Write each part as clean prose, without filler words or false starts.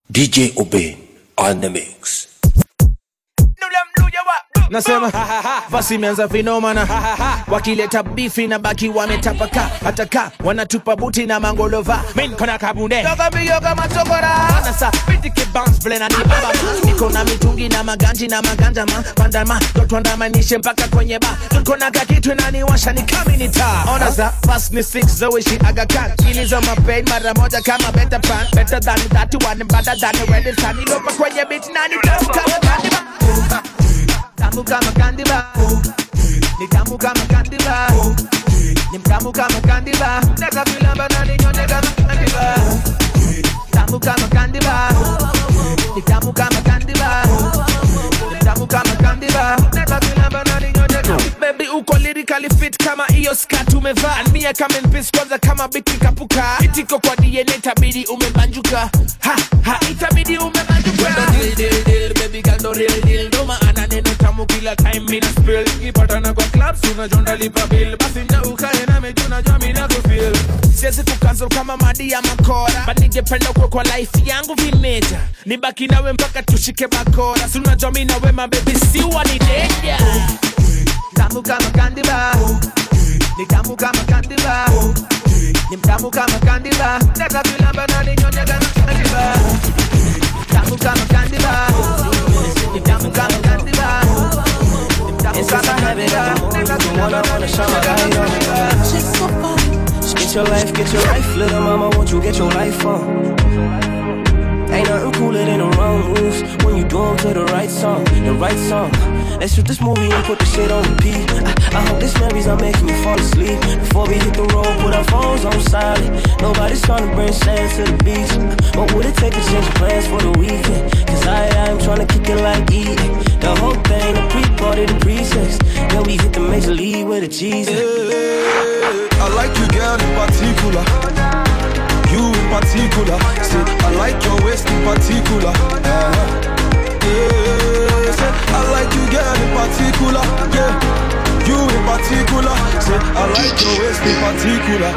DJ Obey on the mix. Nasema basi imeanza vinomana, wakileta bifi na baki wametapaka, hataka wanatupa buti na mangolova. Min kona kabunde yoga miyoga matokora nasa bitike bounce blena ni baba. Niko na mitungi na maganji na maganja ma pandama dotwandamanishe mpaka kwenye ba. Niko na kakitu inaniwasha ni kaminita. Ona za fast ni 6 zoishi agakan ilizo mapain mara moja kama better pan. Better than that one better than ready tani lopa kwenye beat nani tamu kama kandiba. Tamu kama kandiba, ni tamu kama kandiba, ni tamu kama kandiba. Neka filamba na ninyone kama kandiba. Tamu kama kandiba, ni tamu kama kandiba, ni tamu kama kandiba. Neka filamba na ninyone kama. Baby uko lyrically fit kama iyo skirt umevaa. And me I come in peace kwanza kama biti kapuka. Itiko kwa DNA itabidi umebanjuka. Ha itabidi umebanjuka. Deal baby girl no real deal. No maana neno tamu kila time mina spill. Ikipatana kwa clubs unajonda lipa bill. Basi nja ukae na mejuna jua mina kufeel. Siwezi kucancel kama madi ya makora, but ningependa kwa life yangu vimeja. Nibaki nawe mpaka tushike bakora. Si unajua mimi nawe my baby si wani danger. Tamu kama kandiba, ni tamu kama kandiba, ni tamu kama kandiba. Neka filamba na ninyone kama kandiba. Tamu kama kandiba, ni tamu kama kandiba. It's just a habit of the moment. You wanna shine my light on. Get your life, little mama, won't you get your life on? Ain't nothing cooler than the wrong moves when you do them to the right song, the right song. Let's shoot this movie and put the shit on repeat. I hope this memories are making me fall asleep. Before we hit the road, put our phones on silent. Nobody's trying to bring sand to the beach. What would it take to change plans for the weekend? Cause I'm trying to kick it like E. The whole thing, the pre-party, the pre-sex. Then we hit the major league with the cheese. I like you girl in particular. You in particular. Say, I like your waist in particular. I like you girl in particular. Yeah, you in particular. Say, I like your waist in particular.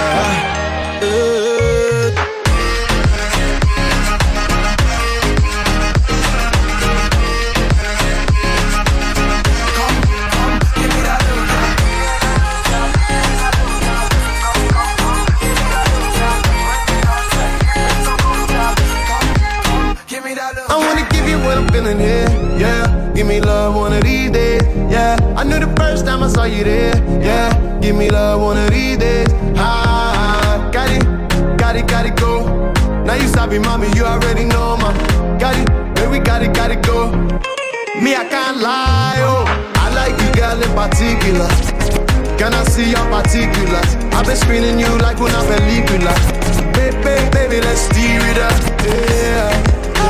Here, yeah, give me love one of these days, yeah. I knew the first time I saw you there, yeah. Give me love one of these days, got it, go. Now you sabi, mommy, you already know, ma. Got it, baby, got it, go. Me, I can't lie, oh. I like you, girl, in particular. Can I see your particulars? I've been screening you like una película. Baby, let's steer it up, yeah.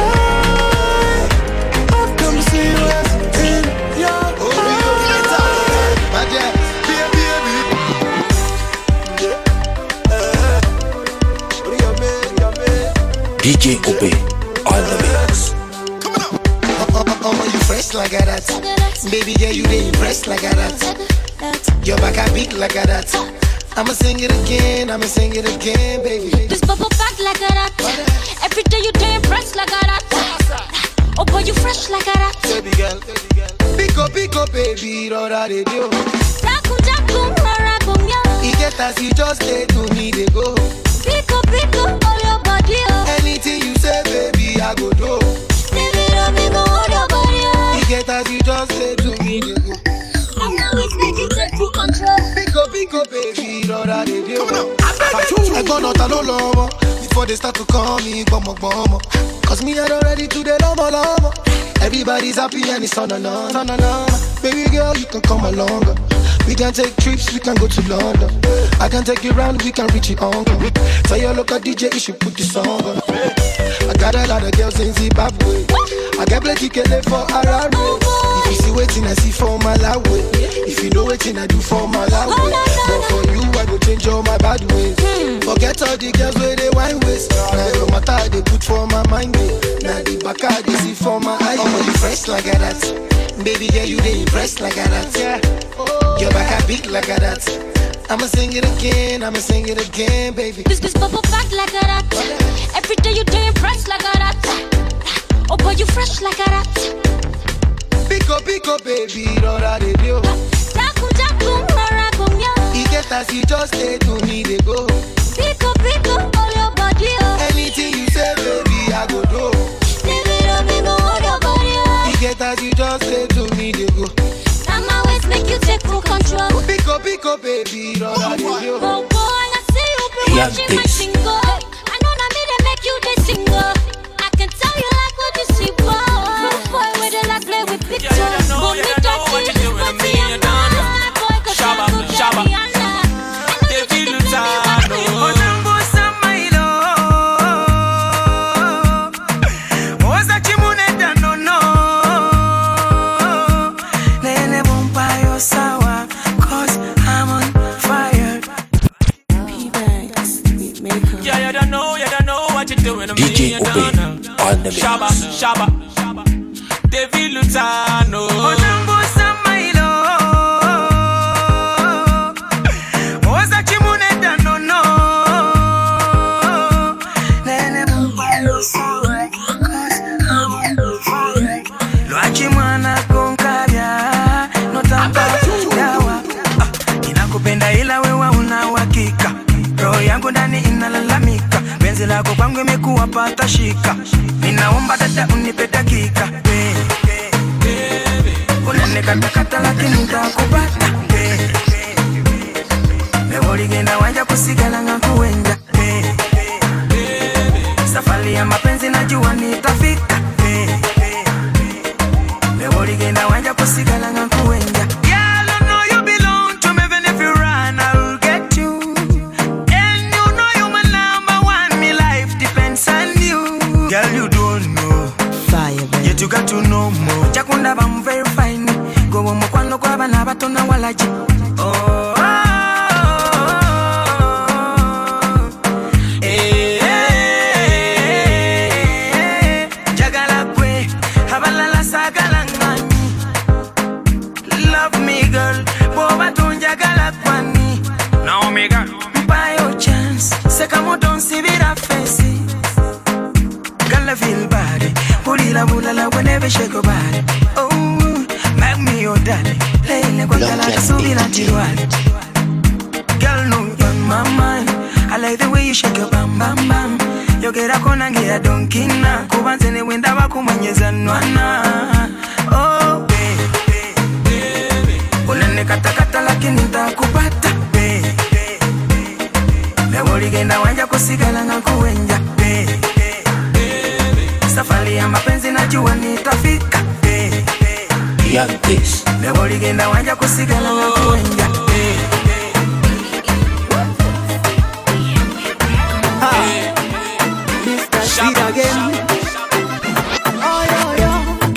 DJ Obey on the mix. You fresh like that. Baby girl, you dey impressed like that. Your back I beat like that. I'ma sing it again, baby. This bubble back like that. Every day you dey impressed like that. Oh boy, you fresh like that. Baby girl. Pick up, baby, what are they do? Jaku, rarakum, yeah. You get as you just say to me, they go. Pick up, all your body, oh. Anything you say, baby, I go do. Baby, all your body, oh. You get as you just say to me, they go. And now it's making take full control. Pick up, baby, what are they do? I go not alone, before they start to call me, bomb. Cause me, I don't ready to the lama. Everybody's happy and it's on. Baby girl, you can come along. We can take trips, we can go to London. I can take you round, we can reach it on. Tell your local DJ, you should put this song on. I got a lot of girls in Zimbabwe. I get plenty kele for Harare. If you see waiting, I see for Malawi. If you know waiting, I do for Malawi. But for you, I go change all my bad ways. Forget all the girls where they wine waste. Now no matter they put for my mind. Now the back I they see for my eye. Oh, you fresh like that. Baby girl, you dey impressed like that. Yeah. Your back I beat like that. I'ma sing it again, baby. This bubble back like that. Every day you dey impressed like that. fresh like a rat. Pick up, baby, rora de dio. Jaku, rora gomyo. He get as you just say to me, they go. Pick up, all your body, oh. Anything you say, baby, I go do. Baby, all your body, oh. He get as you just say to me, they go. I'm always make you take full control. Pick up, baby, rora de dio. Oh boy, I see you be watching my single. I know not me they make you the single. I can tell you like what you see, boy, where they like play with pictures. But me dirty, but me I'm not. Boy, cause Shabba, I'm good, Shabba. I know you think you can tell me what to do. DJ Obey on the mix. Shabba, David Lutano. Inakupenda ila wewe una uhakika. Roho yangu ndani inalalamika. Penzi lako kwangu imekuwa pata shika. Ninaomba dada unipe dakika. Unanikata lakini nitakupata. Leo ligenda wanja kusigala ngakuenja. Safari ya mapenzi najua nitafika. Leo ligenda wanja kusigala ngakuenja. Girl, you don't know. Fire, baby. Yet you got to know more. Chakunda bam very fine. Go on mokwano kwa bana batona walaji. Oh. Jagala kwe, habalala sagala ngani. Love me girl, boba tunjagala kwani. Naomi girl, buy your chance. Sekamo don't see vira face. I feel bad. Pulila bulala whenever shake your body. Oh, make me your daddy. Lay kwa kala subira tiwali. Girl, no, you're my mind. I like the way you shake your bam bam bam. Yogera kona ngia donkina. Kubanzene wenda wakumanyeza nwana. Oh, baby. Unane kata lakini nitakupata. Baby. Leo ligenda wanja kusigala ngakuenja. Baby. Safari ya mapenzi najua nitafika. Young Kiss. Leo ligenda wanja kusigala ngakuenja. Mr. Sweet again. Oh, yo, yo.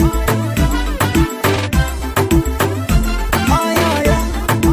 Oh, yo, yo.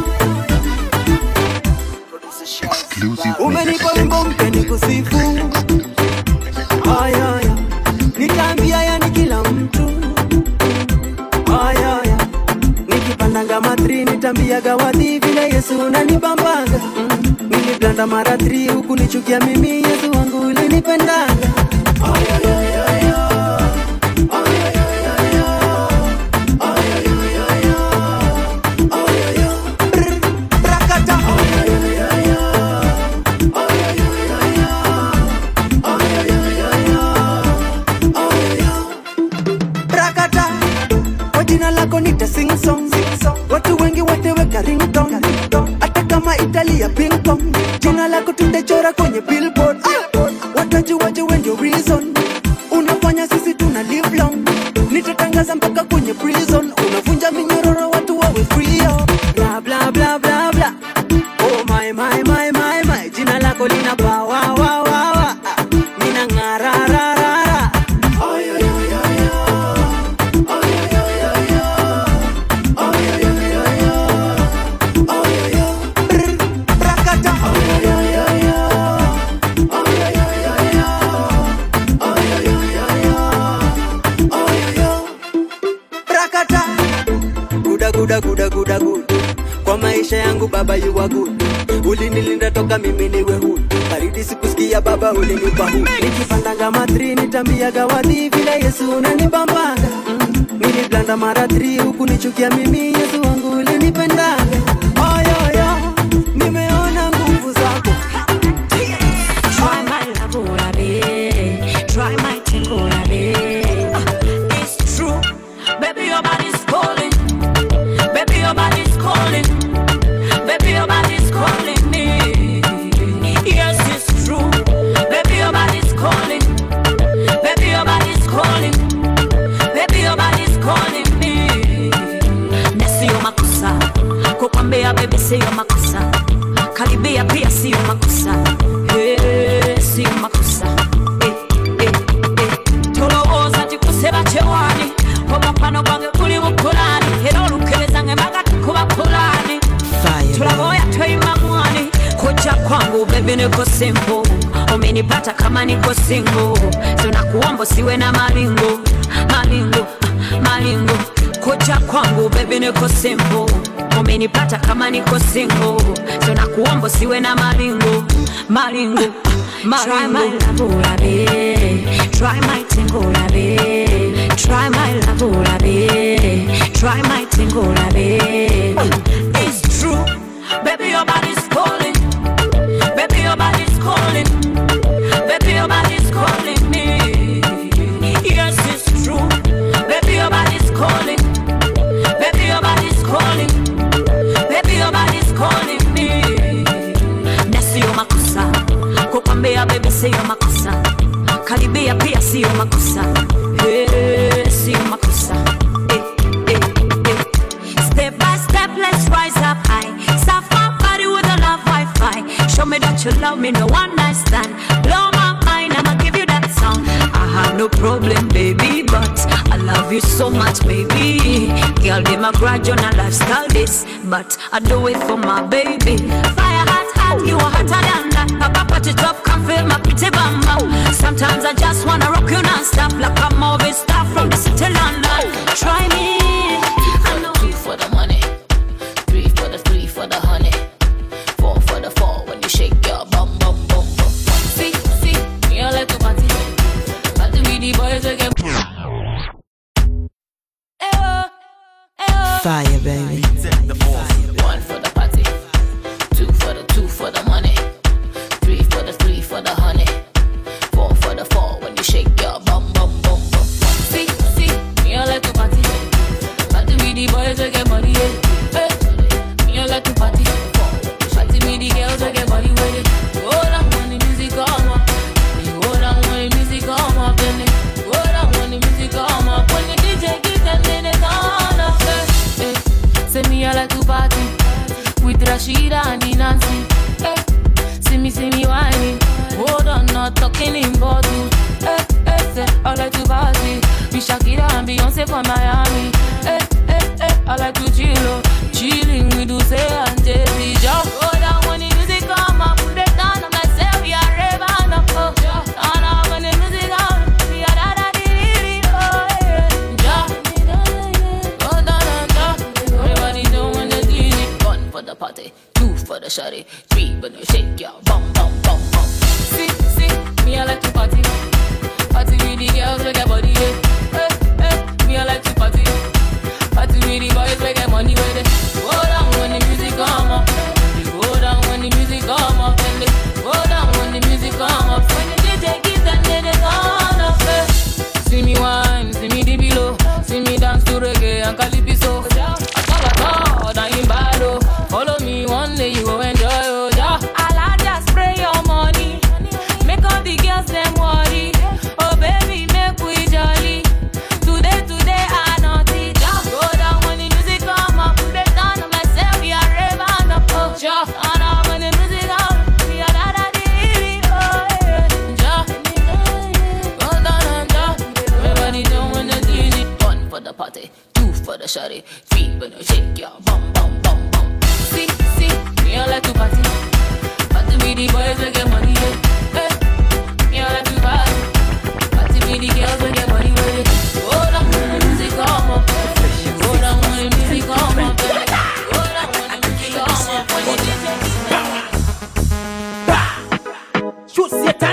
Umenipa wimbo mpya nikusifu. Oh, yo, yo. Nitaambia yani kila mtu. Oh, yo, yo. Nikipandanga matri nitambiaga wadhi vile Yesu unanibambaga. Niliblanda mara 3 huku nichukia mimi Yesu wangu ulinipendanga. Oh, yo, yo, yo, yo. Oh, yo, yo, yo, yo. Oh, yo, yo, yo, yo. Oh, yo, yo. Rakata. Oh, yo, yo, yo, yo. Oh, yo, yo, yo, yo. Oh, yo, yo, yo, yo. Oh, yo, yo. Rakata. Kwa jina lako nita sing song. Watu wengi wateweka ringtone. Hata kama Italia ping pong. Jina lako tutachora kwenye billboard. Watajuaje when your reason. Unafanya sisi tuna live long. Nitatangaza mpaka kwenye prison. Unavunja minyororo watu wawe free. Bla bla bla bla bla. Oh my my my my my. Jina lako lina power wa wa wa. Mina ngara ra ra ra. Oh yo yo yo yo. Oh yo yo yo yo. Oh yo yo yo yo. Oh yo yo. Rakata. Oh yo yo yo yo. Oh yo yo yo yo. Oh yo yo yo yo. Oh yo yo. Rakata. Guda good. Kwa maisha yangu baba you are good. Ulinilinda toka mimi niwe hood. Baridi sikusikia nitambia baba ulinipa huu. Nikipandanga matri nitambiaga wadhi vile Yesu unanibambanga. Niliblanda mara 3 huku nichukia mimi Yesu wangu ulinipendaga. Oyoyo nimeona nguvu zako. Try my love ulabe, try my thing ulabe. It's true, baby your body's calling, baby your body's calling, baby your body's calling me. Yes it's true, baby your body's calling, baby your body's calling, baby your body's calling me. Nesiyo makosa, kukwambia baby siyo makosa, karibia pia siyo makosa. Siyo makosa. Tolowooza tikuseba chewani, omupano gwange guli bukolani, era olukebeza ngembaga tukuba kolani. Tulaboya toyima mwani, kuja kwangu baby niko simple, umenipata kama niko single. So nakuomba siwe na maringo, maringo, maringo. Kuja kwangu baby niko simple, umenipata kama niko single. So nakuomba siwe na maringo, maringo, maringo. Try my love ulabe, try my thing ulabe, try my love ulabe, try my thing ulabe. It's true, baby your body's calling, baby your body's calling, baby your body's calling me. Yes it's true, baby your body's calling, baby your body's calling, baby your body's calling me. Nesiyo makosa, kukwambia baby siyo makosa, karibia pia siyo makosa. Siyo makosa. Step by step let's rise up high, surf my body with a love Wi-Fi. Show me that you love me, no one night stand. Blow my mind, I'ma give you that song. I have no problem baby, but I love you so much baby. Girl they my grudge on a lifestyle this, but I do it for my baby. Fire hot, you are hotter than that. Papa put it up, come feel my pretty bamba. Sometimes I just wanna rock you non-stop, like a movie star from the city London. Try me. I know 2 for the money, 3 for the 3 for the honey, 4 for the 4 when you shake your bum bum bum bum. See, me I like to party, party with the boys again. Fire baby. 1 for the party, 2 for the money, 3 for the 3 for the honey, 4 for the 4 when you shake your bum bum bum bum. See, me I like to party, party with the boys again money. Me I like to party, party with the girls again money with it. Hold on when the music come up, hold on when the music come up, hold on when the music come up. When the DJ gives them then they turn up. Say me I like to party with Rashida and Nancy. See me whining. Hold on, not talking in bottles. Say I like to party with Shakira and Beyonce from Miami. I like to chilling with Dulce and Jay-Z. Just go down when the music come up, put it down on myself, we are raving up. Turn up when the music come, we are da-da-dee-dee-dee. Go down, everybody doing the DJ. 1 for the party, 2 for the shawty, 3 when you shake your bum bum bum bum. See, me I like to party, party with the girls with their body. Me I like to party, party with the boys with their money with it. Go down when the music come up, go down when the music come up, go down when the music come up. When the DJ gives them then they turn up. See me wine, see me dip below, see me dance to reggae and calypso. I thought in battle, follow me one day you go enjoy. I'll just spray your money, make all the girls them worry. Oh baby, make we jolly. Today I naughty. Just go down when the music come up, put it down on myself, we are raving up. Just turn up when the music come, we are da-da-dee-dee. Go down and down, everybody doing the DJ. 1 for the party, 2 for the shawty, 3 when you shake your bum bum bum bum. See, me I like to party, party with the boys we get money. Me I like to party, party with the girls we get money with it. Go down when the music come up, go down when the music come up, go down when the music come up. When the DJ Shoot Satan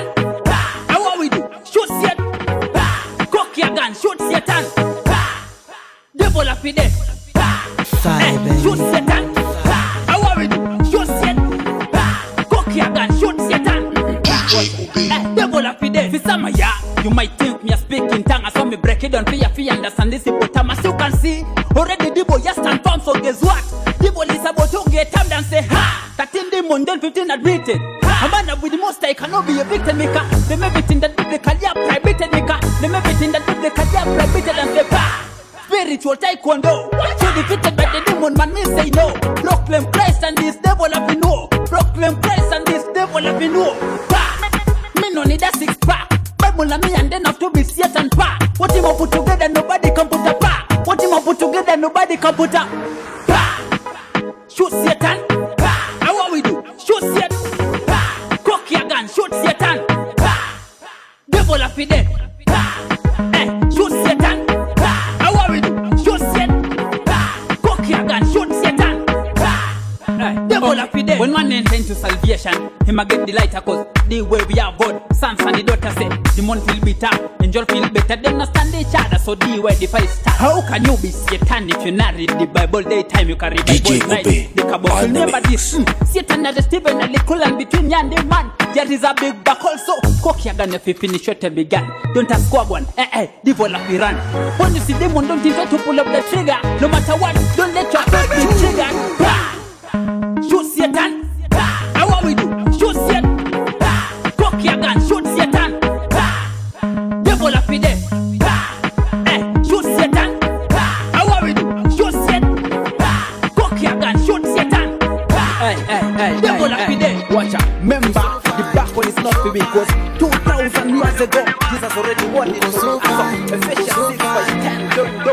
pide. Shoot Satan. I worry. Shoot Satan. Cocky again. Shoot Satan. Devil up pide. For some ya, you might think me a speaking tongue. I saw me break it down for you understand this hippopotamus. You can see already the boy just stand firm. So guess what? The boy is about to get up and say ha. 13 demon, then 15 admitted. A man with the most I cannot be a victim maker. Them everything that biblical yeah prohibited maker. Them everything that biblical yeah prohibited and say bah. Spiritual taekwondo. So defeated by the demon man me say no. Proclaim Christ and this devil have been no. Proclaim Christ and this devil have been no. Bah. Me no need a six pack. Bible and me and then have to be Satan pack. What him put together nobody can put a pack. What him put together nobody can put a pack. Shoot Satan. How what we do? Shoot Satan. Cocky again. Shoot Satan. Devil up in there. Shoot Satan. How what we do? Shoot Satan. Cocky again. Shoot Satan. Devil up in there. When one enter into salvation, him a get the lighter cause the way we are God. Sons and the daughter say, the man feel bitter, angel feel better. Them not stand each other, so the way the fight start. How can you be Satan if you not read the Bible daytime? You can read the Bible night. The cabo remember this. Satan and the Stephen and the Colan between you and the man. There is a big back also. Cocky again if you finish what you began. Don't ask squab one. Devil up run. When you see demon, don't try to pull up the trigger. No matter what, don't let your faith be triggered. Shoot Satan. How what we do? Shoot Satan. Cocky again. Shoot Satan. Devil up in there. Shoot Satan. How what we do? Shoot Satan. Cocky again. Shoot Satan. Devil up in there. Watch out. Remember, the black one is not for me because 2,000 years ago, Jesus already won it. So Ephesians 6:10.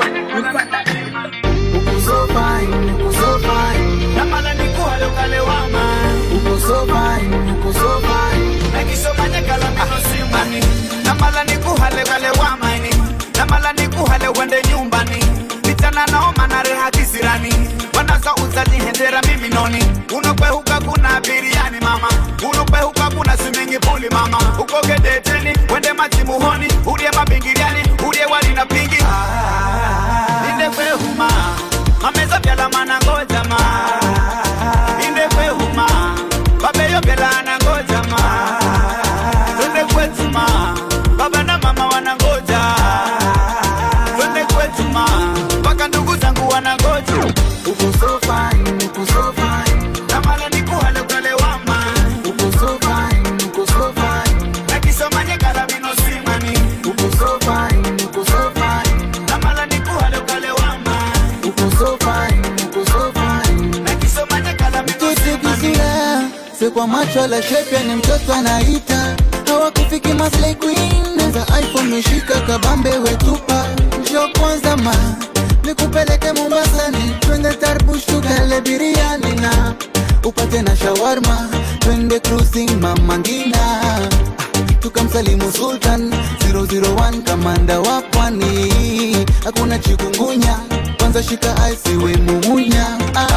So fine. Namala ni kuhalo kalewama. Uko so fine. Nakisoma nyakala mino simani. Namala ni kuhale kalewama ini. Namala ni kuhale wende nyumbani. Vitana naoma na reha kisirani. Wanasa uzaji hendera mimi noni. Unokwe huka kuna biriani mama. Unokwe huka kuna simengi puli mama. Uko gedeteni, wende machimuhoni. Urie mabingiriani, urie wali na pingi. Ninde kwe huma. Mameza byala mana ngoja ma. Inde kwe huma. Babeyo byala na ngoja ma. Twende kwetu ma. Baba na mama wanangoja. Twende kwetu ma. Paka ndugu zangu wanangoja. Uko so fine. Namala ni kuhale ukale wama. Uko so fine. Nakisoma nyekala mino simani. Uko so fine. Namala ni kuhale ukale wama. Uko so fine. Nakisoma nyekala mino simani. Se kwa macho la shepe ni mtoto anaita. Hawakufiki maslay queen. Za iPhone meshika kabambe wetupa. Njoo kwanza ma nikupeleke Mombasani. Twende Tarbush tukale biriani na upate na shawarma. Twende cruising Mama Ngina. Tukamsalimu Sultan 001 kamanda wa pwani. Hakuna chikungunya. Kwanza shika ice we mumunya.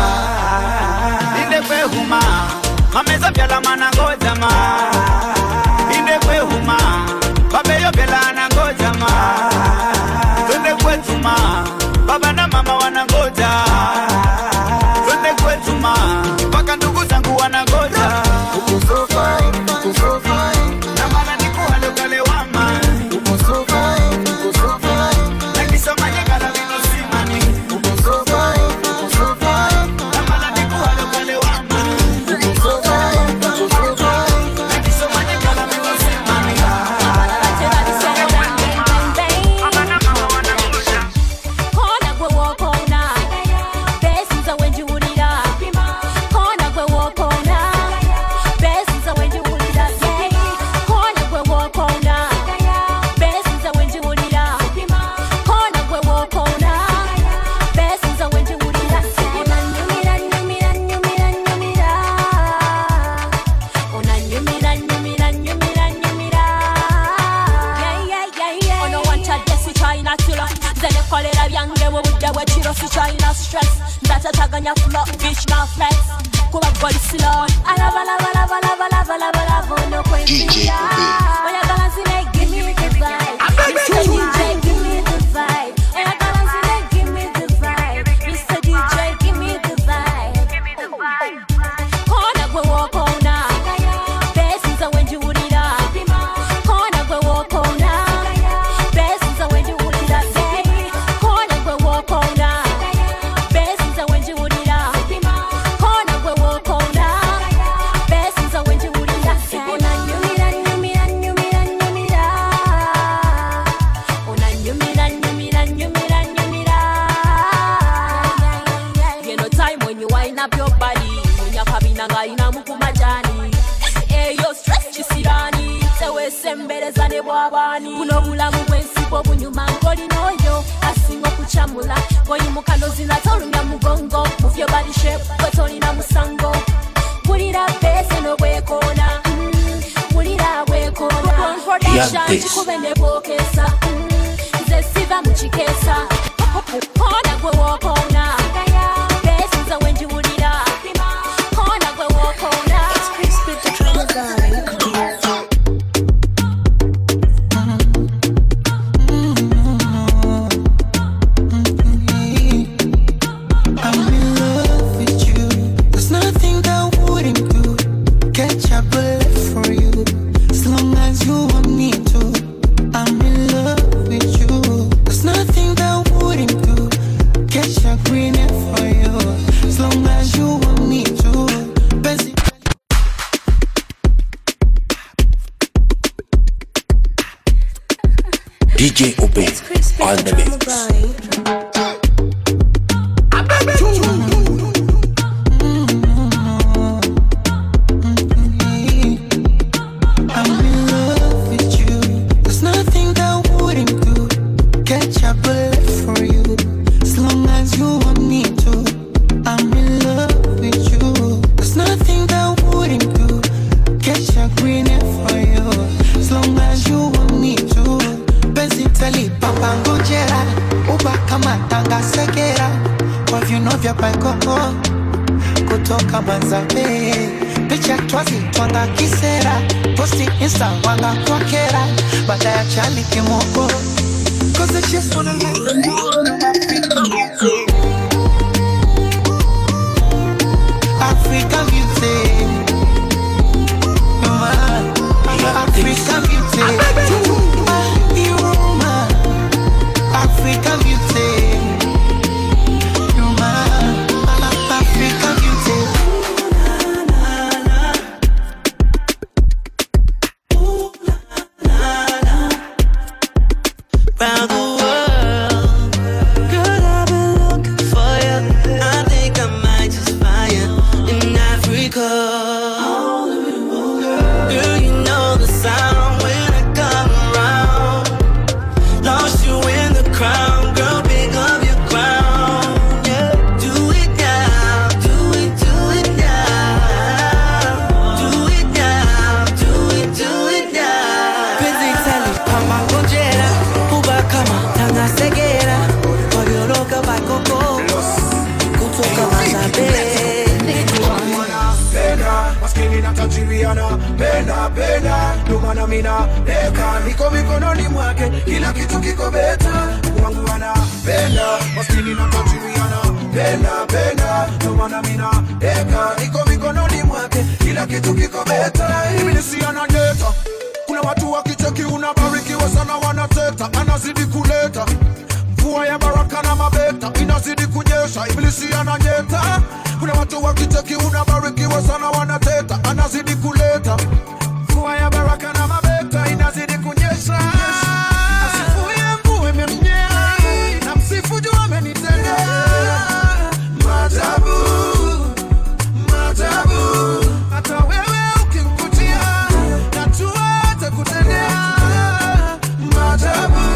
Inde kwe huma. Mameza byala mana ngoja ma. Inde kwe huma. Babeyo byala na ngoja ma. Twende kwetu ma. Baba na mama wanangoja. Twende kwetu ma. Paka ndugu zangu wanangoja. Uko so fine. Namala ni kuhale ukale wama. Uko so fine. Nakisoma nyekala mino simani. Uko so fine. Namala ni kuhale ukale wama. Uko so fine. Nakisoma nyekala mino simani. Kona gwe wokona. Besiza wenjuulira. Kona gwe wokona. Besiza wenjuulira. Kona gwe wokona. Besiza wenjuulira. Kona gwe wokona. Besiza wenjuulira. Unanyumira. Yeah. Ono wancha desi China tula. Zene kolera byange wobudde bwekiro si China stress. Ndatataganya flow, bitch na flex. Kuba goli slow. Alava no kwenzira. Oyagala nzine give me the vibe. DJ give me the vibe. Oyagala nzine give me the vibe. ne bwabani buno bulamu bwensibo bunyuma ngolinoyo asinga kuchamula boyimuka nozina tolunda mugongo move your body shape kwetolina musango bulira bese no bwekona bulira bwekona production chikubende bokesa zesiva muchikesa kona gwe wokona bese za wenji bulira kona gwe wokona it's crispy to try to DJ Obey on the mix. Kutoka Manzabe picha twazi twanga kisera posti insta wanga kwa kera baada ya chali kimoko cause I just wanna let them know African beauty African beauty African beauty Dumana mina deka niko mikononi mwake kila kitu kiko beta wangu wanapenda maskini na tajiriana penda dumana mina deka niko mikononi mwake kila kitu kiko beta ibilisi anadeta kuna watu wakicheki unabarikiwa sana wanateta anazidi kuleta mvua ya baraka na mabeta inazidi kunyesha ibilisi ananyeta kuna watu wakicheki unabarikiwa sana wanateta anazidi kuleta mvua ya baraka na mabeta inazidi kunyesha asifuye mvua imemnyea na msifu juu amenitendea maajabu hata wewe ukimkutia najua atakutendea maajabu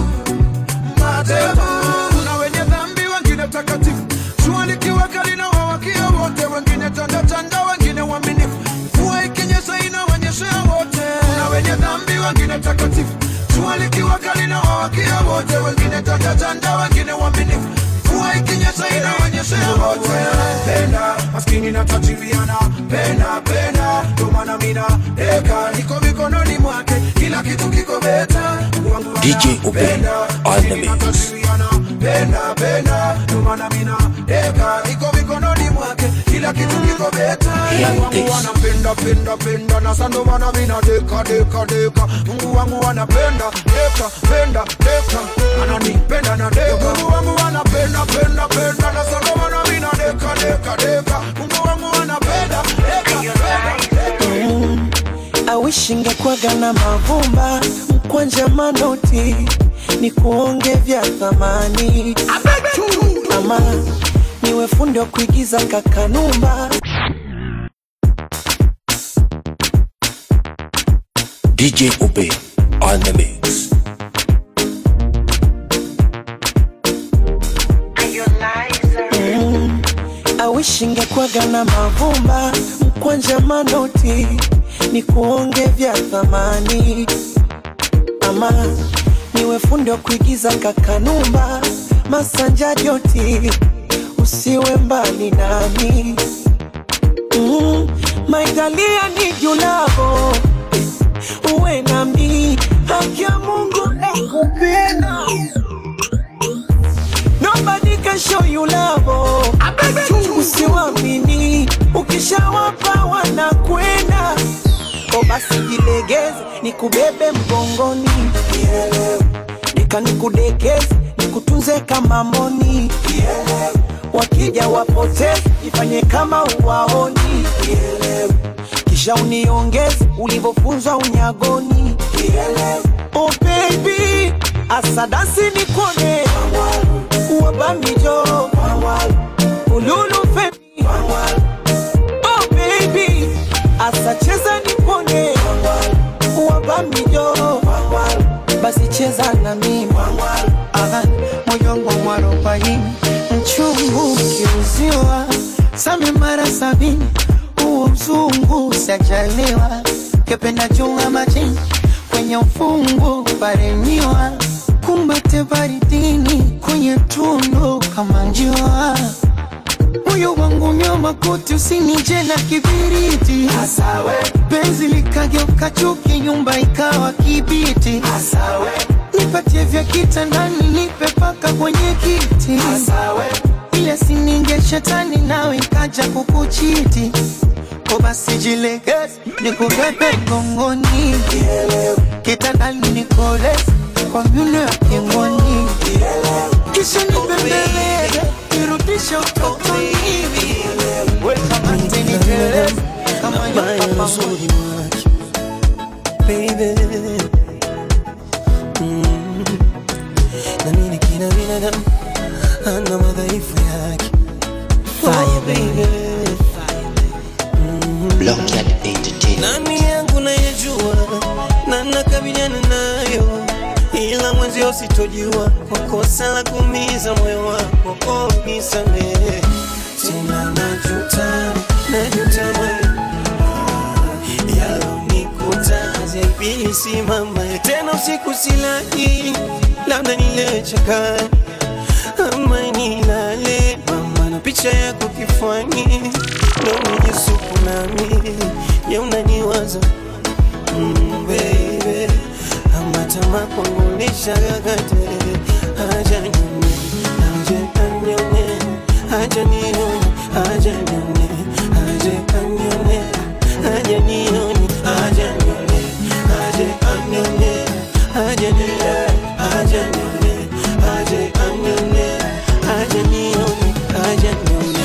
kuna wenye dhambi wengine takatifu jua likiwaka linawawakia wote wengine tanda wengine waaminifu mvua ikinyesha inawanyeshea wote kuna wenye dhambi wengine takatifu jua likiwaka linawawakia wote wengine tanda wengine waaminifu mvua ikinyesha inawanyeshea wote penda maskini na tajiriana penda dumana mina deka niko mikononi mwake kila kitu kiko beta DJ Obey on the mix. Penda dumana mina deka niko mikononi mwake kila kitu kiko beta Mungu wanapenda na sando mana mina deka Mungu wangu wanapenda deka ananipenda na deka Mungu wangu wanapenda na sando mana mina deka Mungu wangu wanapenda deka I wish ingekuwaga na mavumba mkwanja manoti ni kuonge vya thamani ama niwe fundi wa kuigiza kakanumba DJ Obey on the mix. I wish ingekuwaga na mavumba mkwanja manoti ni kuonge vya thamani, ama niwe fundi wa kuigiza kakanumba masanja joti usiwe mbali nami. Maitalia ni julavo uwe nami, haki ya Mungu nakupenda. Nobody can show you love. Usiwamini, ukishawapa wanakwenda. O basi jilegeze, nikubebe mgongoni. Nika nikudekeze, nikutunze kama mboni. Wakija wapoteze, ifanye kama uwaoni. Kisha uniongeze, ulivofunzwa unyagoni. Oh baby, asadasi nikone. Uwabamijo ululu femi. Oh baby, asacheza nipone. Uwabamijo basi cheza na mimi. Moyo wangu warobaini mchungu ukiuziwa same mara 70. Uo mzungu sajaliwa kependa chunga majini kwenye ufungu paremiwa. Kumbate baridini kwenye tundu kama njua. Moyo wangu nyoma kuti usinije na kibiriti. Asawe penzi likageuka chuki, nyumba ikawa kibiti. Asawe nipatie vya kitandani, nipe paka kwenye kiti. Asawe ile sininge shetani nawe kaja kukuchiti. Ko basi jilegeze, nikubebe mgongoni. Kitandani nikoleze kwa mune ya kingoni. Kisha nibembeleze, nirudishe utotoni. Weka mantini keleze, kama nyumba mzuri waki baby. Na mini kina binadamu ana madhaifu yake. Fire baby. Block ya entertainment. Nani yangu nayejua na nakabiliana nayo, ila mwenzio sitojua kwa kosa la kuumiza moyo wako. Oh nisamehe, sina najuta moyo yalonikuta zaibili simama tena usiku silali, labda nilechaka ama nilale mama na picha yako kifuani ndo nijisuku nami ya unaniwaza baby ama tama kwangu nishagagate. Aja nyone, aja anyone, aja nione, aja nyone, aja anyone, aja nione, aja nyone, aja anyone, aja nione, aja nyone, aja anyone, aja nione, aja nyone.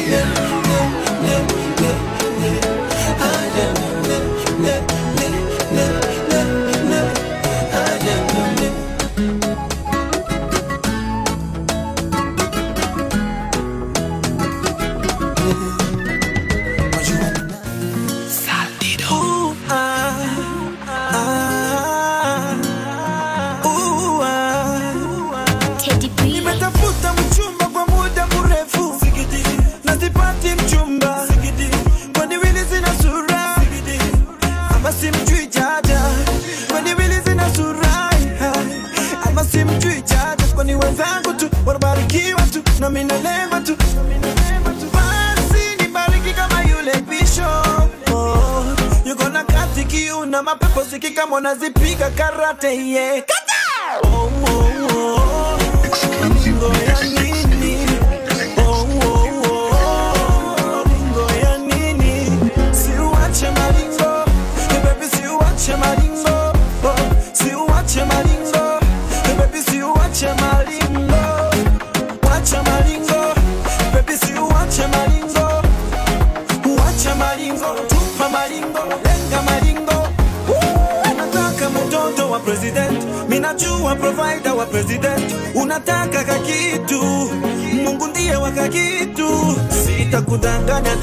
Nimetafuta mchumba kwa muda mrefu, na sipati mchumba. Kwani wili zina sura ama simjui jaja? Kwani wili zina sura ama simjui jaja? Kwani wenzangu tu wanabarikiwa tu na mimi nalemba tu. Basi nibariki kama yule bishop. Yuko na kati kiuna mapepo sikika mwana zipiga karate yeah. Kata! Oh, oh, oh. Ringo ya nini? Oh, oh, oh. Ringo ya nini? Siuache maringo. Baby siuache maringo. Oh, siuache maringo. Baby siuache maringo. Wacha maringo. Baby siuache maringo. Wacha maringo. Tupa maringo. Lenga maringo. Unataka mtoto wa president, minajua provider wa president. Unataka kakitu, Mungu ndiye wa kakitu. Sitakudanganya,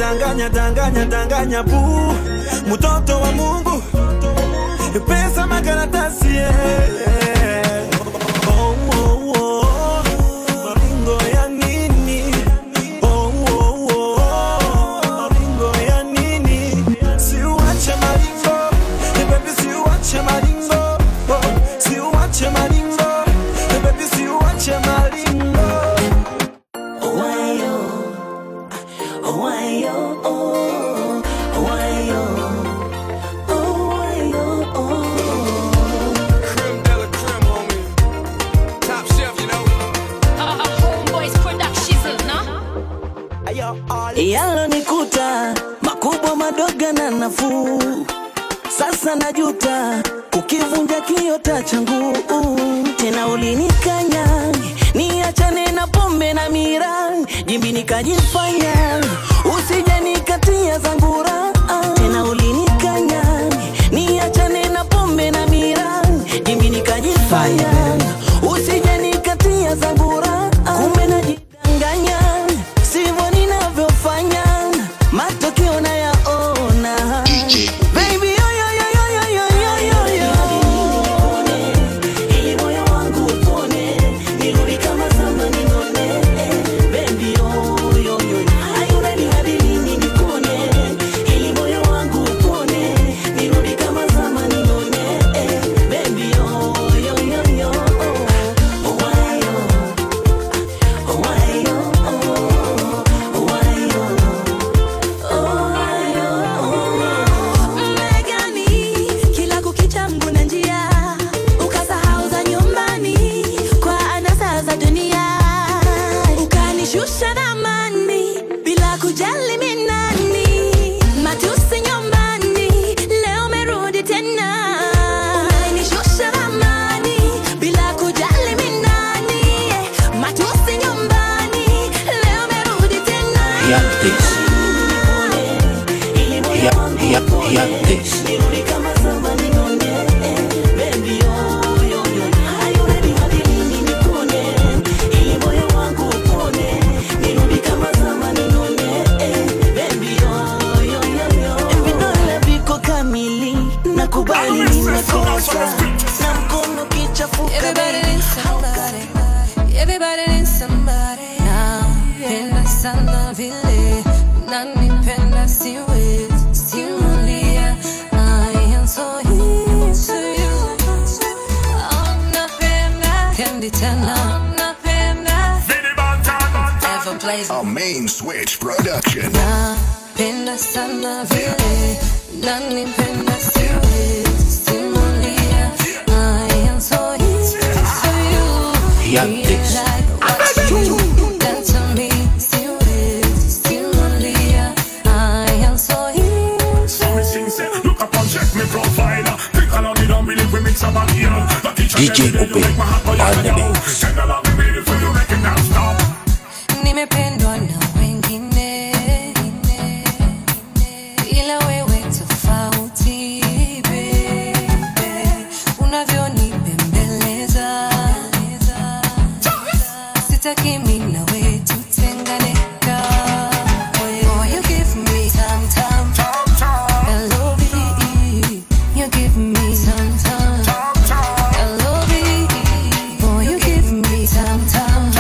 danganya bu. Mtoto wa Mungu, pesa makaratasi yeah. na nafuu. Sasa najuta ukivunja kiota changu. Tena ulinikanya niachane na pombe na mira, jimbi nikajifanya usije nikatia zangura. Tena ulinikanya niachane na pombe na mira, jimbi nikajifanya usije nikatia zangura. Kumbe najidanganya, sivyo ninavyofanya, matokeo nayaona. Baby a main switch production. Napenda sana vile nanipenda siwe simulia. I am so easy to you. Realize what you done to me. Siwe simulia. I am so easy. Sorry, sincere. Look up and check me profile. Think along me, don't believe we mix up and here. DJ Ope on the mix. Send along me beautiful, you make it non-stop. Nimependwa na wengine, ila wewe tofauti baby. Unavyonibembeleza, sitaki mimi na wewe tutengane. Oh, you give me time, L-O-V-E. You give me time, L-O-V-E. Oh, you give me time,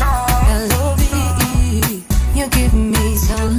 L-O-V-E. You give me some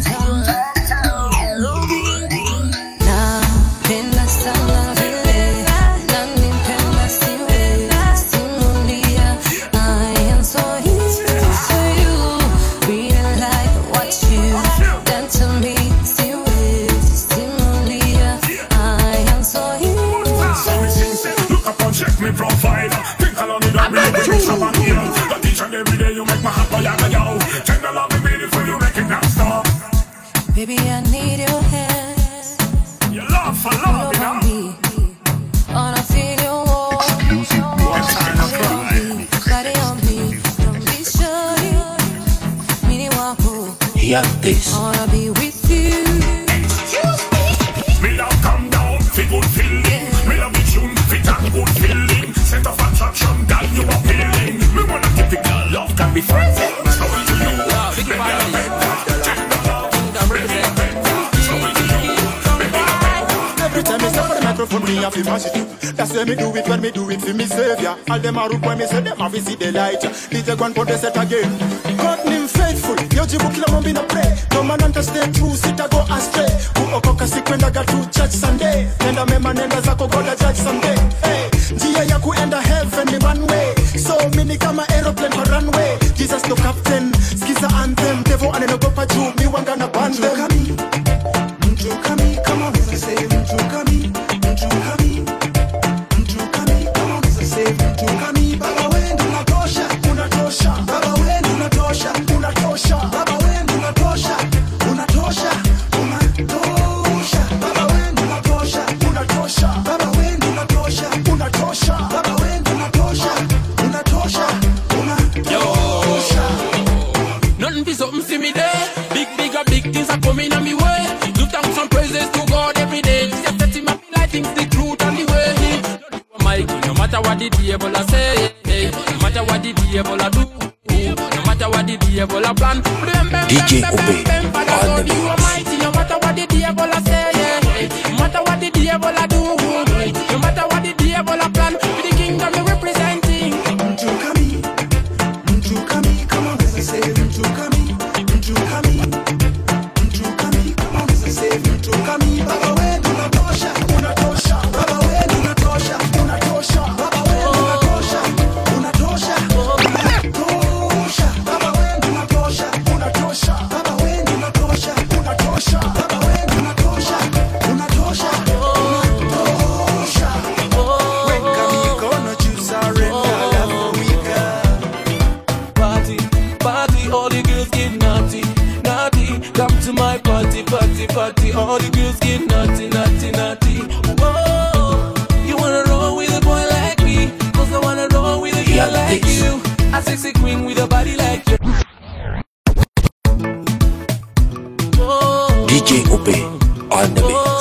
napenda sana vile nanipenda siwe simulia. I am so easy to you. Realize what you done to me. Siwe simulia. I am so easy. Look up and check me profile. Think along me, don't believe we mix up and here. That each and every day you make my heart go yaga yo. Tend along me beautiful, you make it non-stop. Baby, I need your hands. Your love for love, you know. Wanna feel your warmth. Body on me, don't be shy. Mini wapo. Hear this. I wanna be with you. Me love come down, feel good feeling. Me love it tune, fit and good feeling. Center of attraction, girl, you appealing. Me wanna keep it, girl, love can be friends. So will you. Every time I step on the microphone, me have to mash it up. That's why me do it when me do it for me savior. All them are rude when me say them have to see the light. DJ go and put the set again. God name faithful, yo jibu kila mombi na pray. No man understand true, sit a go astray. Kuokoka siku enda ga to church Sunday. Nenda mema nenda zako God a judge someday. Hey, njia ya kuenda heaven ni one way. So mini kama aeroplane for runway. Jesus no captain, skiza anthem. Devo anenogopa juu, mi wanga na band them. Mtukami, come on, say Mtukami, Mtukami, Mtukami, come on, say Mtukami. Baba wewe unatosha, unatosha. Baba wewe unatosha, unatosha. Baba wewe unatosha, unatosha, unatosha. the devil a say, no matter what the devil a do, no matter what the devil a plan. DJ Obey on the mix. No matter what the devil a say, no matter what the devil a do, no matter what the devil a plan. For the kingdom you representing. Mtukami, come on, let's say Mtukami, Mtukami, Mtukami, come on, let's say Mtukami. Baba we unatosha, unatosha. Baba we unatosha, unatosha. Baba we unatosha, unatosha. Unatosha. Baba we unatosha, unatosha. Baba we unatosha, unatosha. Baba we unatosha, unatosha. Unatosha. Weka mikono juu, surrender, alafu wika. Party, all the girls get naughty, naughty. Come to my party, party, party. All the girls get naughty, naughty, naughty. Whoa, you wanna roll with a boy like me? Cause I wanna roll with a girl like you. A sexy queen with a body like you. DJ Obey on the mix.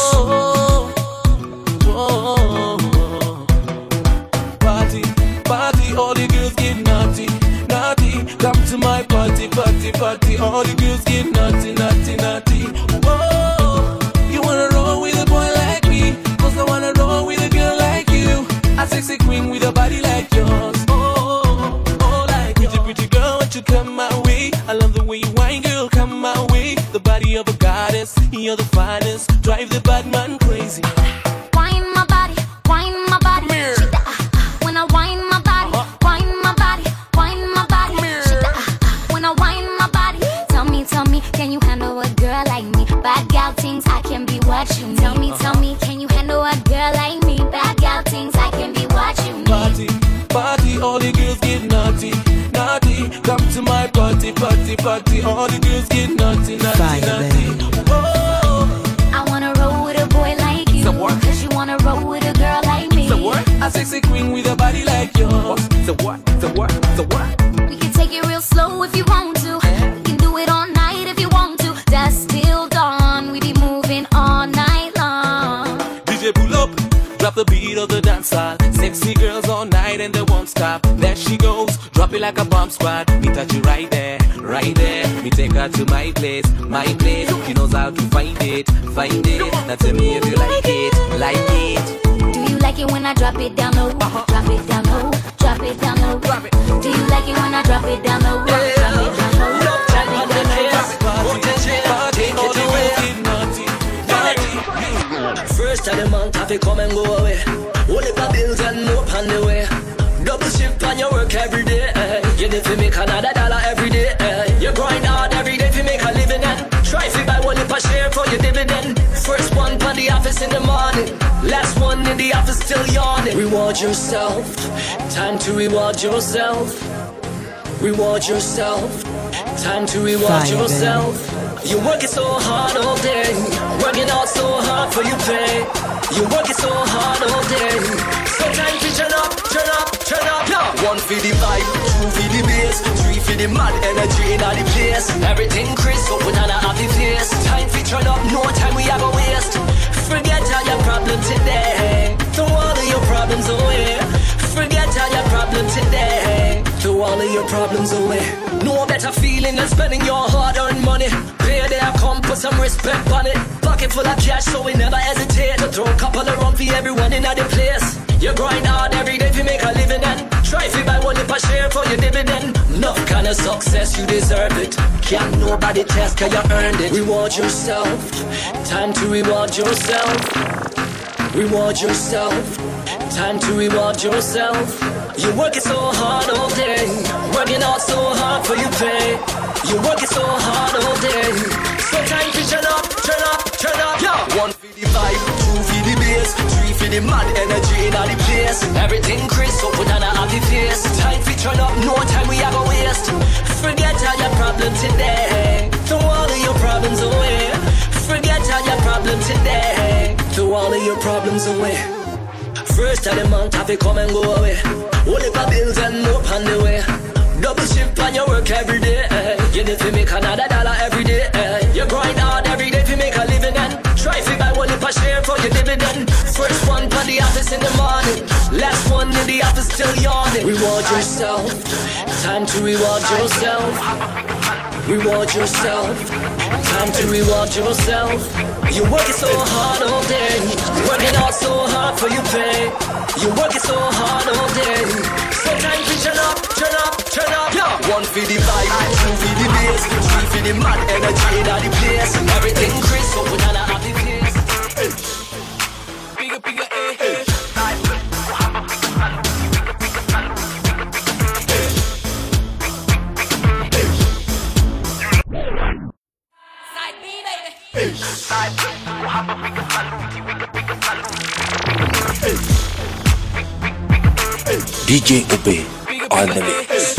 Party, all the girls get naughty, naughty. Come to my party, party, party. All the girls get naughty, naughty, naughty. Whoa, you wanna roll with a boy like me? Cause I wanna roll with a girl like you. A sexy queen with a body like yours. Oh, like pretty, pretty girl, won't you come my way? I love the way you whine, girl, come my way. The body of a goddess, you're the finest. Drive the bad man crazy. Wine my body, wine my body. When I wine my body, wine my body, wine my body. When I wine my body, tell me, can you handle a girl like me? Bad gal things, I can be what you need. Tell me, can you handle a girl like me? Bad gal things, I can be what you need. Party, all the girls get naughty, naughty. Come to my party, party, party. All the girls get naughty, naughty, naughty. Whoa, I wanna roll with a boy like you. Cause you wanna roll with a girl like me. A sexy queen with a body like yours. The what? We can take it real slow if you want to. We can do it all night if you want to. Dusk till dawn, we be moving all night long. DJ pull up, drop the beat of the dance hall. Sexy girls all night and they won't stop. There she goes, drop it like a bomb squad. Me touch you right there, right there. Me take her to my place, my place. She knows how to find it, find it. Now tell me if you like it, like it. Do you like it when I drop it down low? Drop it down low, drop it down low. Do you like it when I drop it down low? Drop it down low, drop it down low. First of the month, have to come and go away. Only the bills and no on the way. Double shift on your work every day. You need to make another dollar every day. You grind hard every day to make a living and try to buy one per share for your dividend. First one for the office in the morning, last one in the office still yawning. Reward yourself, time to reward yourself. Reward yourself, time to reward yourself. You working so hard all day, working out so hard for your pay. You working so hard all day, so time to turn up, turn up, turn up. Yeah. One for the vibe, two for the bass, three for the mad energy in all the place. Everything crisp, so put on a happy face. Time to turn up, no time we have a waste. Forget all your problems today, throw all of your problems away. Forget all your problems today, throw all of your problems away. No better feeling than spending your hard-earned money. Pay there, come put some respect on it. Pocket full of cash, so we never hesitate to throw a couple of rum for everyone in the place. You grind hard every day to make a living and try to buy one per share for your dividend. Enough kind of success, you deserve it. Can't nobody test, cause you earned it. Reward yourself, time to reward yourself. Reward yourself, time to reward yourself. You working so hard all day, working out so hard for your pay. You working so hard all day, so time to turn up, turn up, turn up. Yeah. One for the vibe, two for the bass, three for the mad energy in all the place. Everything crisp, so put on a happy face. Time to turn up, no time we have a waste. Forget all your problems today, throw all of your problems away. Forget all your problems today, throw all of your problems away. First of the month, have to come and go away. Only the bills and no on the way. Double shift on your work every day. You need to make another dollar every day. You grind hard every day to make a living and try to buy one per share for your dividend. First one for the office in the morning, last one in the office still yawning. Reward yourself, time to reward yourself. Reward yourself, time to reward yourself. You're working so hard all day, working out so hard for your pay. You're working so hard all day, so time to turn up, turn up, turn up. Yeah. One for the vibe, two for the bass, three for the mad energy in the place. Everything crisp, so put on a happy face. Bigger, bigger, eh, eh. DJ Obey on the mix.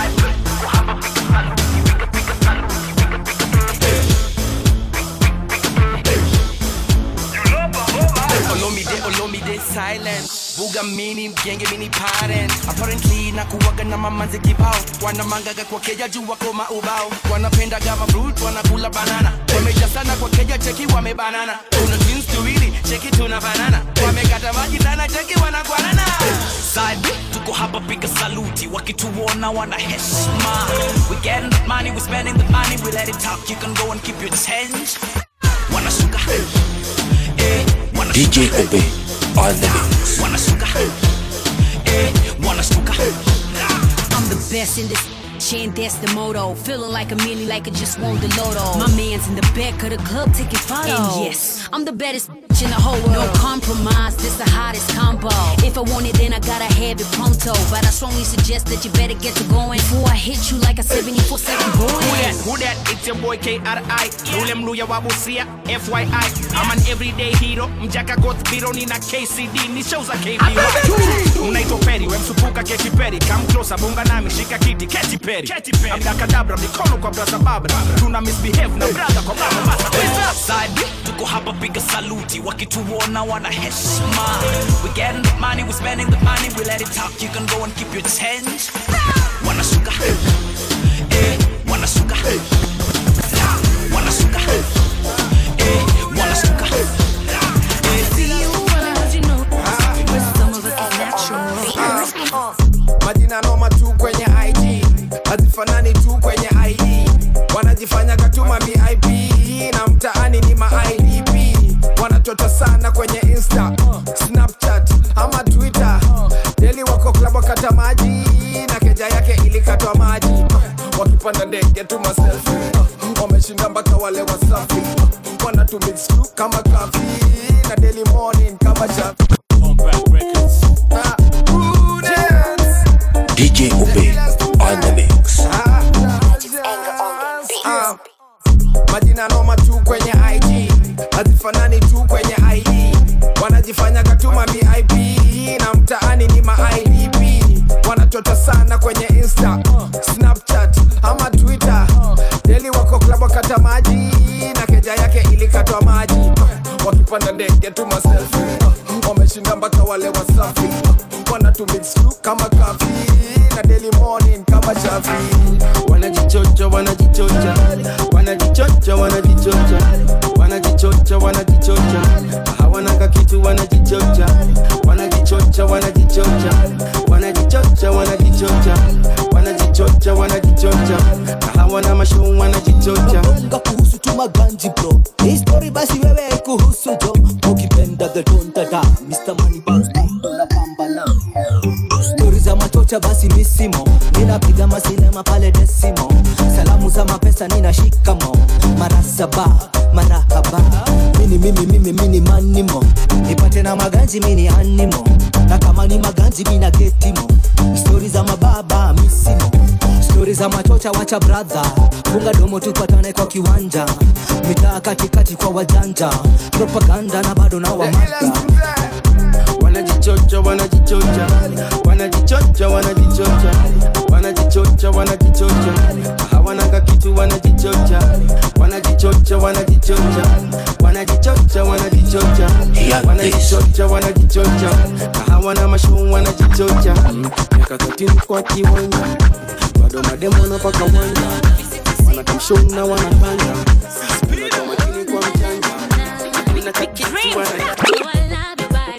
Olomide silent Buga mini mgenge mini parent. Apparently nakuwaga na mamanzi kibao, wanamangaga kwa keja juu wako maubao, wanapenda gama fruit wanakula banana, wameja sana kwa keja cheki wamebanana, kuna twins tuwili cheki tuna banana, wamekata maji sana cheki wanakwanana. Side tuko hapa piga saluti, wakituona wana heshima. We getting the money, we spending the money, we let it talk, you can go and keep your change. Wanashuka DJ Obey on the mix. Wanashuka wanashuka. I'm the best in this chain, that's the motto. Feeling like a million, like I just won the lotto. My man's in the back of the club taking photos. And yes, I'm the baddest bitch in the whole world. No compromise, this the hottest combo. If I want it, then I gotta have it pronto. But I strongly suggest that you better get to going before I hit you like a 74-second boy. Who that? It's your boy K.R.I. Ule mluya wabusia, FYI. I'm an everyday hero. Mjaka got biro nina KCD. Ni shows a KBY. Unaito Perry, we msupuka Katy Perry. Come closer, bunga nami, shika kiti, Katy Perry. Abrakadabra, mikono kwa brasa babra. Tuna misbehave na brother kwa mama masa. Side tuko hapa piga saluti, wakituona wana heshima. We getting the money, we spending the money, we let it talk, you can go and keep your change. Wanashuka wanashuka wanashuka wanashuka. Majina noma tu kwenye IG, hazifanani tu kwenye ID. Wanajifanya katuma VIP na mtaani ni ma-IDP. Wanachota sana kwenye Insta, Snapchat ama Twitter. Daily wako club wakata maji na keja yake ilikatwa maji. Wakipanda ndege tu ma-selfie, wameshinda mpaka wale wasafi. Wanatu mix crew kama kafi na daily morning kama chafi. DJ Obey on the mix. Majina noma tu kwenye IG, hazifanani tu kwenye ID. Wanajifanya katuma VIP na mtaani ni ma-IDP. Wanachota sana kwenye Insta, Snapchat ama Twitter. Daily wako club wakata maji na keja yake ilikatwa maji. Wakipanda ndege tu ma-selfie, wameshinda mpaka wale wasafi. Wanatu mix crew kama kafi na daily morning kama chafi. Wanajichocha, wanajichocha, wanajichocha, wanajichocha, wanajichocha, wanajichocha, hawanaka kitu wanajichocha, wanajichocha, wanajichocha, wanajichocha, wanajichocha, wanajichocha, wanajichocha, hawana mashow wanajichocha. Bonga kuhusu tu maganji bro, hii story basi wewe kuhusu jo. Ukipenda the don't da Mr. Money Bounce na pambana. Story za machocha basi misimo, ninapiga masinema pale Decimo. Salamu za mapesa ninashikamo, marasaba marahaba. Mini manimo, nipate na maganji mini animo, na kama ni maganji mina getimo. Story za mababa misimo, story za machocha wacha brother. Funga domo tupatane kwa kiwanja, mitaa katikati kwa wajanja. Propaganda na bado na wamata. Wanajichocha, wanajichocha, wanajichocha, wanajichocha, wanajichocha, wanajichocha, hawanaka kitu wanajichocha, wanajichocha, wanajichocha, wanajichocha, wanajichocha, wanajichocha, wanajichocha, hawana mashow wanajichocha. Miaka 13 kwa kiwanja, bado mademo na paka wanja, wanakamshow na wanapanga, wanatoa makini kwa mchanga, wanakitu wanajichocha.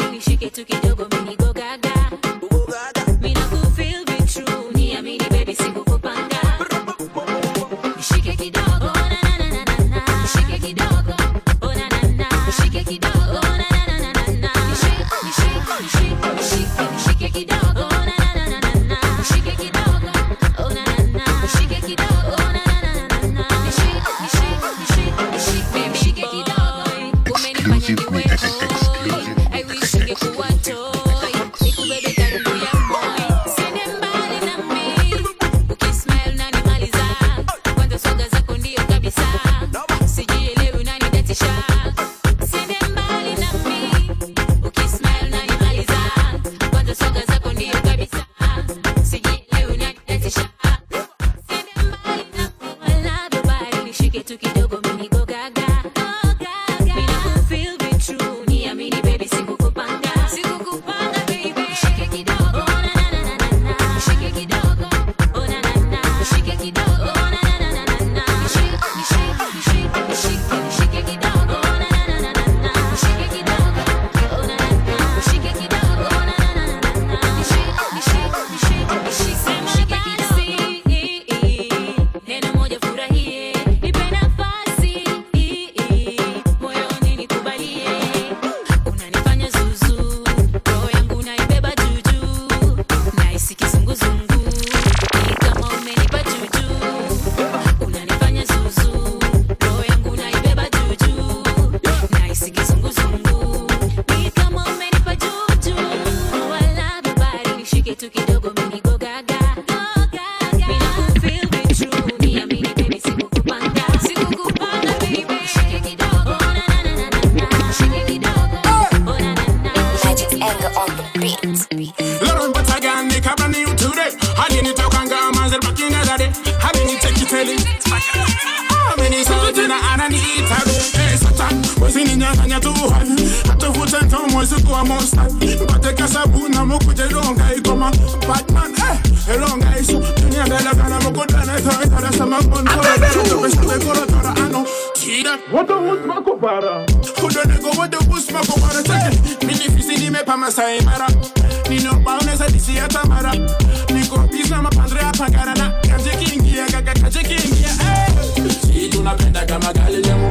kidogo mimi go gaga. Mimi na feel be true. Niamini baby sikukupanga. Sikukupanga baby. Shike kidogo. Na na na na na. Shike kidogo. Oh na na na. Magic anger on the beat. Lauren but again they come new today. Hali ni tokanga manzer bakinga dade. Hali ni take it telling. Many songs in a ni itabe. Hey Satan, wazini nyanya tu hai. Atafuta ntomo siku wa monster. Bateka sabuna mukuje longa ikoma Batman. Longa isu. Dunia bela kana mukudana ita sama kono. Tupesa koro tora ano. Tida. What the wood makopara. Kudone go what the wood makopara. Take mini fisi ni me pama sai mara. Nino baunesa disi atamara. Niko pisa mapandre apagarana. Kaje kingia kaje kingia. Si tunapenda kama Galileo.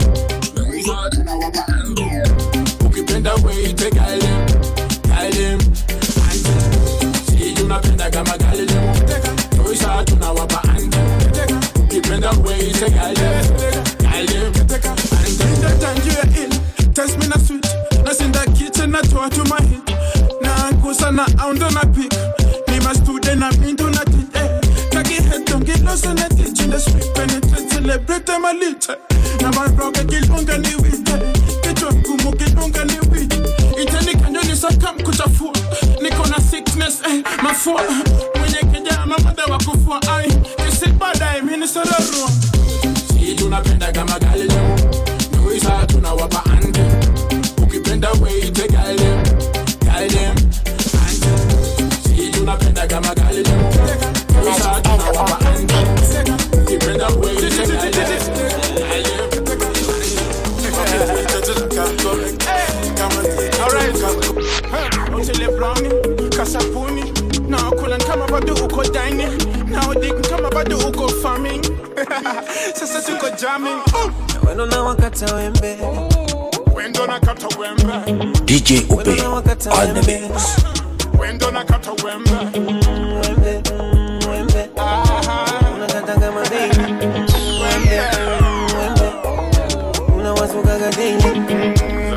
Ukipenda weite Galileo. Si tunapenda kama Galileo. Toisa tunawapa ande. Ukipenda weite Galileo. Tangier in. Test me na sweet. Nas in the kitchen na toa to my hit. Na angusa na aundo na pick. Ni ma student na minto na tit. Kaki head don't get lost in the ditch. In the street penetrate celebrate my little. Na my rock kill unga ni wit. Kichwa ngumu kidunga ni wit. Itani kanyo ni sakam kuchafua. Niko na sickness mafua. Mwenye kijana mada wa kufua ai. Kisi baadaye mimi sararua. Si tunapenda kama Galileo. Toisa tunawapa ande. Ukipenda weite Galileo. Si tunapenda kama Galileo. Toisa tunawapa ande. Ukipenda weite Galileo. Utile brownie, kasapuni. Now kulan kama bado uko dining. Now dig kama bado uko farming. Sasa tuko jamming. Wendo na wakata wembe. Wendo na kata wembe. DJ Ope on the mix. Wendo na kata wembe. Wembe. Unataka madeni. Wembe. Unawasuka gadeni.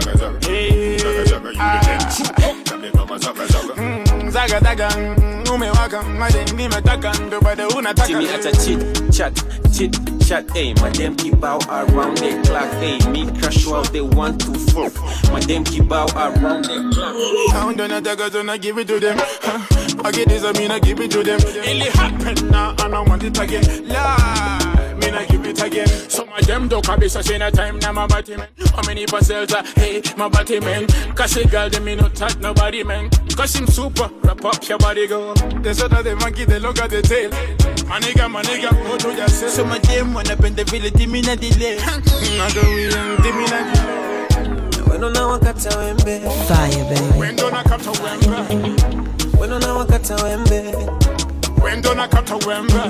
Zaga daga, umewaka, madem nimetaka, ndo bado unataka. Timmy acha chit chat, ayy. My damn keep out around the clock, ayy. Me crash out, they want to fuck. My damn keep out around the clock. I don't nataka, so I give it to them. I get this, I mean I give it to them. It happen now, and I want it again. Lie, mean I give it again. Some of them don't have this a time now, my body man. How many parcels are, hey, my body man. Cause a girl, they me not touch nobody man. Cause him super, wrap up your body go. They saw that the monkey, they look at the tail. My nigga, go to yourself. Some of them wanna bend the village, dimmy na delay. I go in, dimmy na delay. Wendo na wakata wembe. Fire baby. Wendo na kata wembe. Wendo na wakata wembe. Wendo na kata wembe.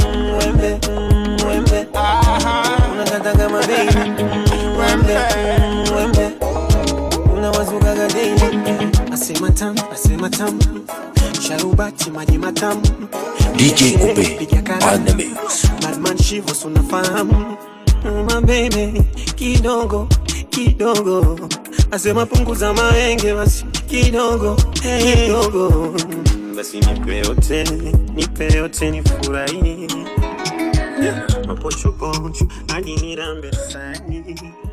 Wembe. Unataka madeni. Wembe. Unawasuka gadeni. Asema tamu. Sharubati maji matamu. DJ Ope on the mix. Madman Shivo sunafahamu. My baby, kidogo. Asema punguza maenge basi kidogo. Basi nipe yote nifurahi. Mapocho hadi nirambe sani.